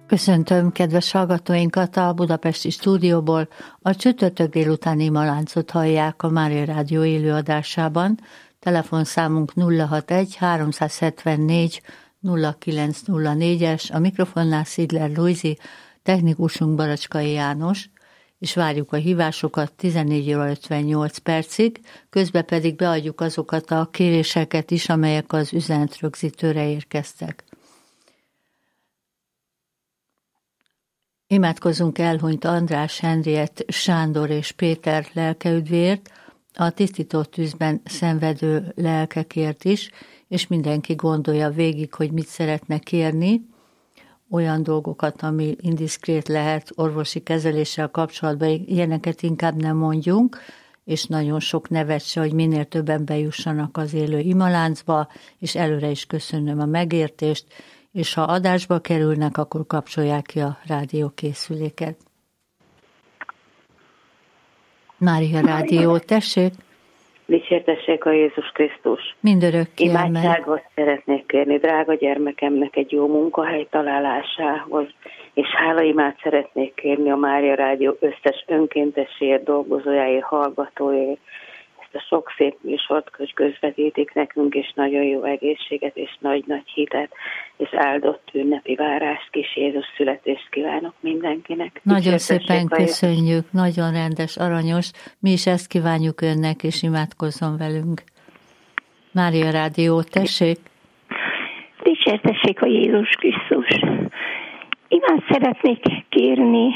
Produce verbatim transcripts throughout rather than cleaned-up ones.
Köszöntöm kedves hallgatóinkat a budapesti stúdióból. A csütörtök délutáni imaláncot hallják a Mária Rádió élőadásában. Telefonszámunk nulla hatvanegy háromszázhetvennégy nulla kilenc nulla négyes, a mikrofonnál Szidler Lujzi, technikusunk Baracskai János, és várjuk a hívásokat tizennégy óra ötvennyolc percig, közben pedig beadjuk azokat a kéréseket is, amelyek az üzenetrögzítőre érkeztek. Imádkozzunk elhunyt András, Henriett, Sándor és Péter lelkeüdvért, a tisztító tűzben szenvedő lelkekért is, és mindenki gondolja végig, hogy mit szeretne kérni, olyan dolgokat, ami indiszkrét lehet orvosi kezeléssel kapcsolatban, ilyeneket inkább nem mondjunk, és nagyon sok nevet se, hogy minél többen bejussanak az élő imaláncba, és előre is köszönöm a megértést, és ha adásba kerülnek, akkor kapcsolják ki a rádiókészüléket. Mária Rádió, tessék! Dicsértessék a Jézus Krisztus! Mindörökké imádságot szeretnék kérni drága gyermekemnek egy jó munkahely találásához, és hálaimát szeretnék kérni a Mária Rádió összes önkéntesért, dolgozójáért, hallgatóért. Ezt a sok szép műsort közvetítik nekünk, és nagyon jó egészséget, és nagy-nagy hitet, és áldott ünnepi várást, kis Jézus születést kívánok mindenkinek. Nagyon szépen köszönjük, nagyon rendes, aranyos. Mi is ezt kívánjuk önnek, és imádkozzon velünk. Mária Rádió, tessék! Dicsértessék a Jézus Krisztus! Imád szeretnék kérni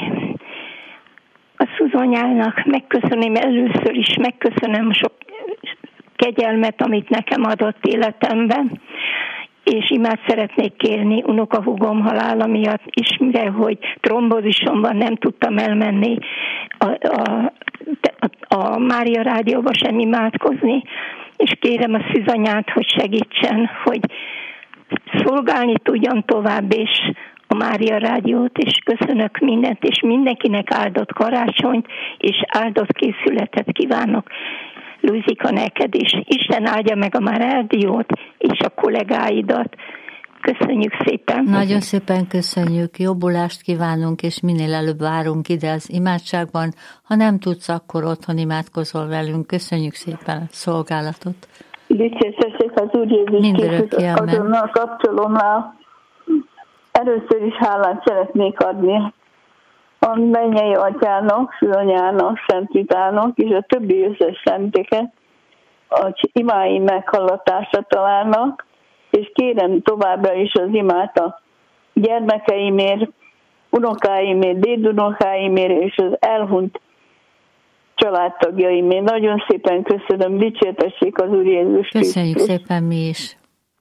a Szuzanyának, megköszönöm először is, megköszönöm a sok kegyelmet, amit nekem adott életemben, és imád szeretnék kérni unokahúgom halála miatt is, mivel hogy trombózisomban nem tudtam elmenni a, a, a, a Mária Rádióba sem imádkozni, és kérem a Szűzanyát, hogy segítsen, hogy szolgálni tudjam tovább, és a Mária Rádiót, és köszönök mindent, és mindenkinek áldott karácsonyt, és áldott készületet kívánok. Luzika, neked is. Isten áldja meg a Mária Rádiót, és a kollégáidat. Köszönjük szépen. Nagyon szépen köszönjük, jobbulást kívánunk, és minél előbb várunk ide az imádságban. Ha nem tudsz, akkor otthon imádkozol velünk. Köszönjük szépen a szolgálatot. Dicsértessék az Úr Jézus Krisztus, azonnal kapcsolom rá. Először is hálát szeretnék adni a mennyei atyának, Szűzanyának, Szent Vitának és a többi összes szenteket, hogy imái meghallgatásra találnak, és kérem továbbra is az imát a gyermekeimért, unokáimért, dédunokáimért és az elhunyt családtagjaimért. Nagyon szépen köszönöm, dicsértessék az Úr Jézus Krisztus. Köszönjük szépen mi is.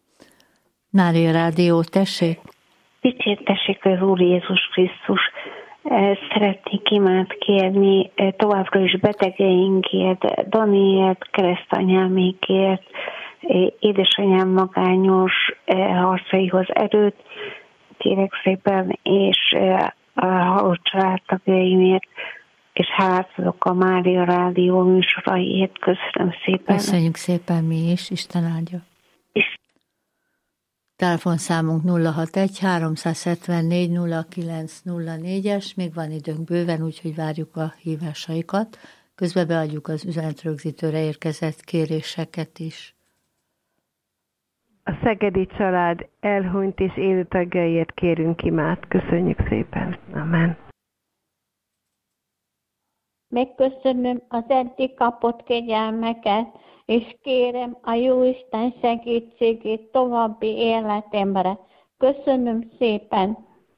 Mária Rádió, tessék! Dicsértessék az Úr Jézus Krisztus. Szeretnék imád kérni továbbra is betegeinkért, Daniért, keresztanyámékért, édesanyám magányos harcaihoz erőt, kérek szépen, és a halott családtagjaimért, és hálát adok a Mária Rádió műsoraiért. Köszönöm szépen. Köszönjük szépen mi is, Isten áldja. Telefonszámunk nulla hatvanegy háromszázhetvennégy nulla kilenc nulla négyes, még van időnk bőven, úgyhogy várjuk a hívásaikat. Közben beadjuk az üzenetrögzítőre érkezett kéréseket is. A szegedi család elhunyt és élő tagjaiért kérünk imát. Köszönjük szépen. Amen. Megköszönöm az eddig kapott kegyelmeket, és kérem a Jóisten segítségét további életemre. Köszönöm szépen.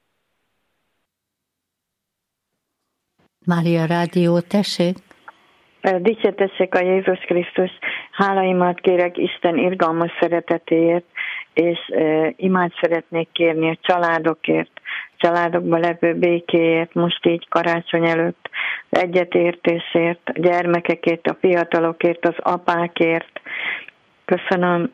Mária Rádió, tessék! Dicsértessék a Jézus Krisztus. Hálaimat kérek Isten irgalmas szeretetéért, és e, imát szeretnék kérni a családokért, családokban levő békéért, most így karácsony előtt, egyetértésért, a gyermekekért, a fiatalokért, az apákért. Köszönöm.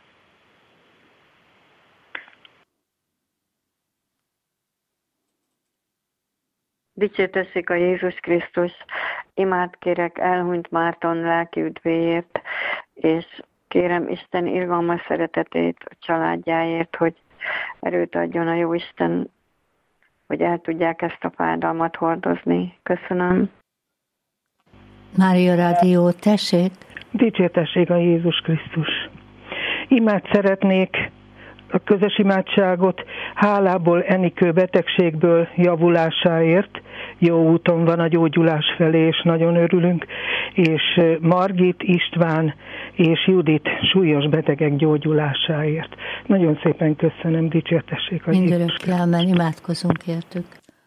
Dicsértessék a Jézus Krisztus. Imát kérek elhunyt Márton lelki üdvéért, és kérem Isten irgalmas szeretetét a családjáért, hogy erőt adjon a Jóisten hogy el tudják ezt a fájdalmat hordozni. Köszönöm. Mária Rádió, tessék! Dicsértessék a Jézus Krisztus! Imát szeretnék, a közös imádságot hálából Enikő betegségből javulásáért. Jó úton van a gyógyulás felé, és nagyon örülünk. És Margit, István és Judit súlyos betegek gyógyulásáért. Nagyon szépen köszönöm, dicsértessék a Jézus Krisztus! Mindörökké amen, imádkozunk értük.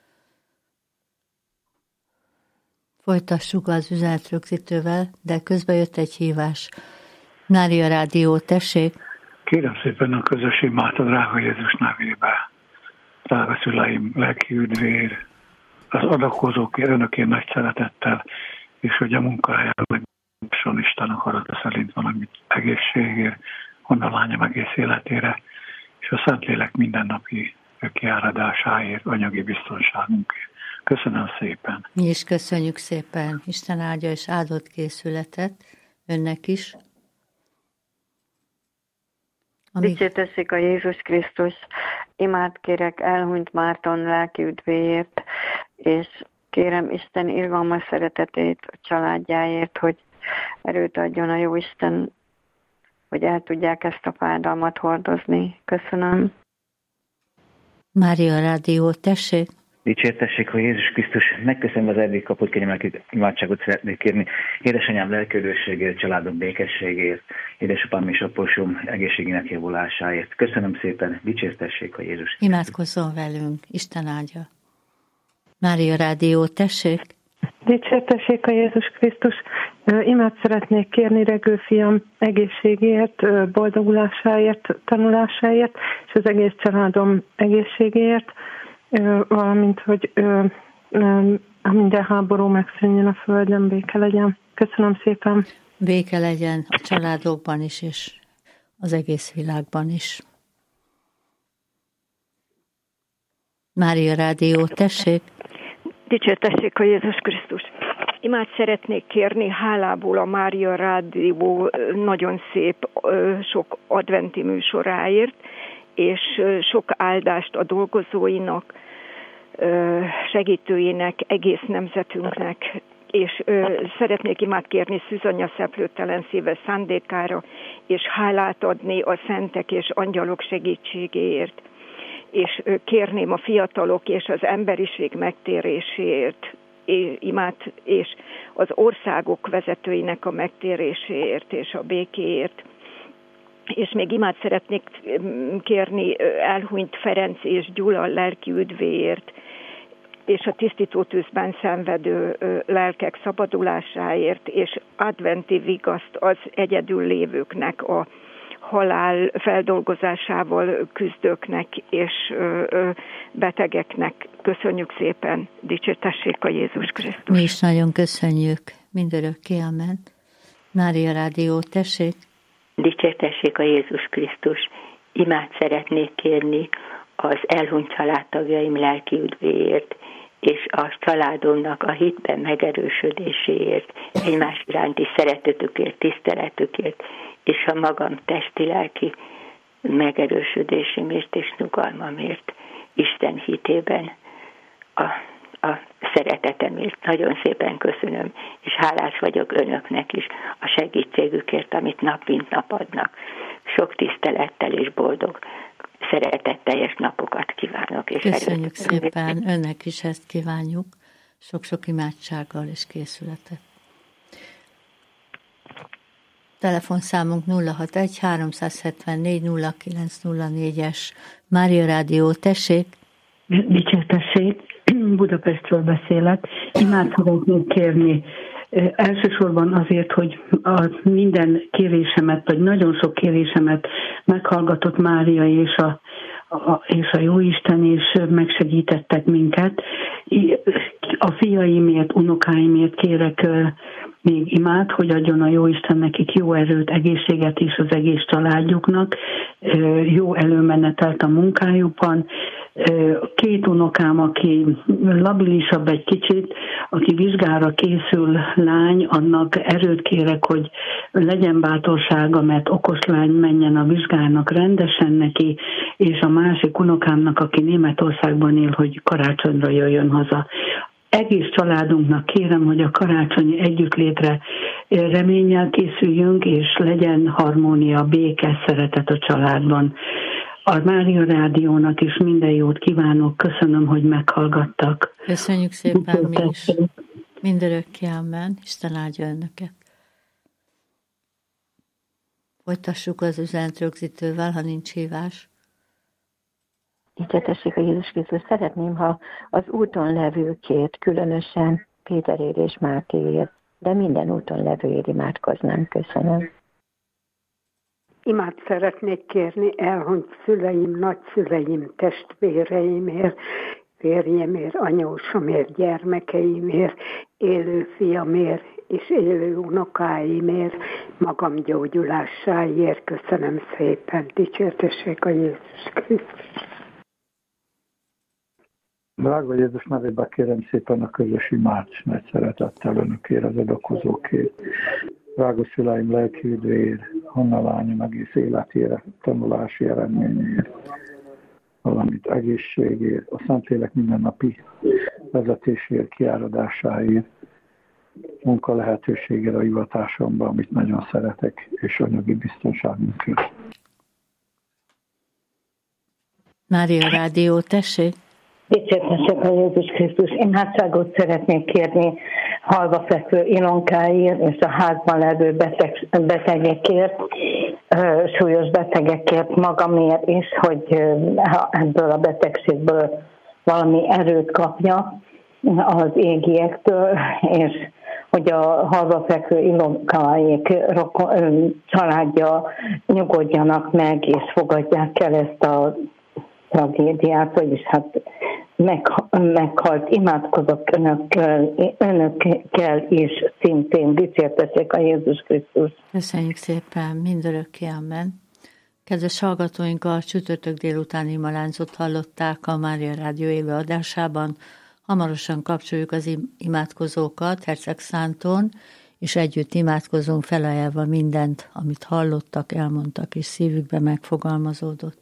Folytassuk az üzenetrögzítővel, de közben jött egy hívás. Mária Rádió, tessék! Kérem szépen a közös imát a drága Jézus nevébe. Drága szüleim, lelki üdvér, az adakozók önökén nagy szeretettel, és hogy a munkahelyen megson Isten akarata szerint valamit egészségért, honnan lányom egész életére, és a Szentlélek mindennapi kiáradásáért, anyagi biztonságunkért. Köszönöm szépen. Mi is köszönjük szépen. Isten áldja és áldott készületet önnek is. Amíg... Dicsértessék a Jézus Krisztus, imát kérek elhunyt Márton lelki üdvéért, és kérem Isten irgalmas szeretetét a családjáért, hogy erőt adjon a Jóisten, hogy el tudják ezt a fájdalmat hordozni. Köszönöm. Mária Rádió, tessék! Dicsértessék a Jézus Krisztus, megköszönöm az eddig kapott kényelmet, imádságot szeretnék kérni. Édesanyám lelkődőségért, családom békességért, édesapám és aposóm egészségének javulásáért. Köszönöm szépen, dicsértessék a Jézus Krisztus. Imádkozzon velünk, Isten áldja. Mária Rádió, tessék! Dicsértessék a Jézus Krisztus. Imát szeretnék kérni Regő fiam egészségéért, boldogulásáért, tanulásáért, és az egész családom egészségéért, valamint, hogy minden háború megszűnjön a földön, béke legyen. Köszönöm szépen. Béke legyen a családokban is, és az egész világban is. Mária Rádió, tessék! Dicsértessék a Jézus Krisztus! Imát szeretnék kérni hálából a Mária Rádió nagyon szép, sok adventi műsoráért, és sok áldást a dolgozóinak, segítőinek, egész nemzetünknek, és szeretnék imát kérni Szűzanya szeplőtelen szíve szándékára, és hálát adni a szentek és angyalok segítségéért, és kérném a fiatalok és az emberiség megtéréséért, imát, és az országok vezetőinek a megtéréséért és a békéért. És még imát szeretnék kérni elhunyt Ferenc és Gyula lelki üdvéért, és a tisztító tűzben szenvedő lelkek szabadulásáért, és adventi vigaszt az egyedül lévőknek, a halál feldolgozásával küzdőknek és betegeknek. Köszönjük szépen, dicsértessék a Jézus Krisztus. Mi is nagyon köszönjük, mindörökké amen. Mária Rádió, tessék! Dicsértessék a Jézus Krisztus. Imát szeretnék kérni az elhunyt családtagjaim lelki üdvéért, és a családomnak a hitben megerősödéséért, egymás iránti szeretetükért, tiszteletükért, és a magam testi-lelki megerősödésemért és nyugalmamért, Isten hitében a, a szeretetemért. Nagyon szépen köszönöm, és hálás vagyok önöknek is a segítségükért, amit nap mint nap adnak. Sok tisztelettel és boldog, szeretetteljes napokat kívánok. És köszönjük szépen, önnek is ezt kívánjuk, sok-sok imádsággal és készületet. Telefonszámunk nulla hatvanegy háromszázhetvennégy nulla kilenc nulla négyes. Mária Rádió, tessék! Dicsértessék, Budapestről beszélek. Imát szeretnék kérni. Elsősorban azért, hogy a minden kérésemet, vagy nagyon sok kérésemet meghallgatott Mária és a, a, és a Jóisten, és megsegítettek minket. A fiaimért, unokáimért kérek még imát, hogy adjon a Jóisten nekik jó erőt, egészséget is az egész családjuknak, jó előmenetelt a munkájukban, Két unokám, aki labilisabb egy kicsit, aki vizsgára készül lány, annak erőt kérek, hogy legyen bátorsága, mert okos lány menjen a vizsgának rendesen neki, és a másik unokámnak, aki Németországban él, hogy karácsonyra jöjjön haza. Egész családunknak kérem, hogy a karácsonyi együttlétre reménnyel készüljünk, és legyen harmónia, béke, szeretet a családban. A Mária Rádiónak is minden jót kívánok, köszönöm, hogy meghallgattak. Köszönjük szépen mi is. Mindörökké amen. Isten áldja önöket. Folytassuk az üzenet rögzítővel, ha nincs hívás. Dicsértessék a Jézus Krisztus. Szeretném, ha az úton levőkért, különösen Péterért és Mátéért, de minden úton levőért imádkoznánk. Köszönöm. Imát szeretnék kérni elhunyt szüleim, nagyszüleim, testvéreimért, férjemért, anyósomért, gyermekeimért, élő fiamért és élő unokáimért, magam gyógyulásáért. Köszönöm szépen. Dicsértessék a Jézus Krisztus. Drága Jézus nevében kérem szépen a közös imát, nagy szeretettel önökért, az adakozókért. Drága szüleim lelki üdvéért, Hanna lányom egész életére, tanulási eredményért, valamint egészségért, a Szentlélek mindennapi vezetésért, kiáradásáért, munka lehetőségére a hivatásomban, amit nagyon szeretek, és anyagi biztonságunkért. Mária Rádió, tessék! Dicsértessék a Jézus Krisztus. Imádságot szeretnék kérni halva fekvő Ilonkáért és a házban levő beteg, betegekért, súlyos betegekért, magamért is, hogy ebből a betegségből valami erőt kapja az égiektől, és hogy a halva fekvő Ilonkáik családja nyugodjanak meg, és fogadják el ezt a tragédiát, vagyis hát meg, meghalt. Imádkozok önökkel, önökkel is szintén. Dicsértessék a Jézus Krisztus. Köszönjük szépen, mindörökké amen. Kedves hallgatóink, a csütörtök délutáni imaláncot hallották a Mária Rádió élő adásában. Hamarosan kapcsoljuk az imádkozókat Herceg Szánton, és együtt imádkozunk, felajánlva mindent, amit hallottak, elmondtak, és szívükbe megfogalmazódott.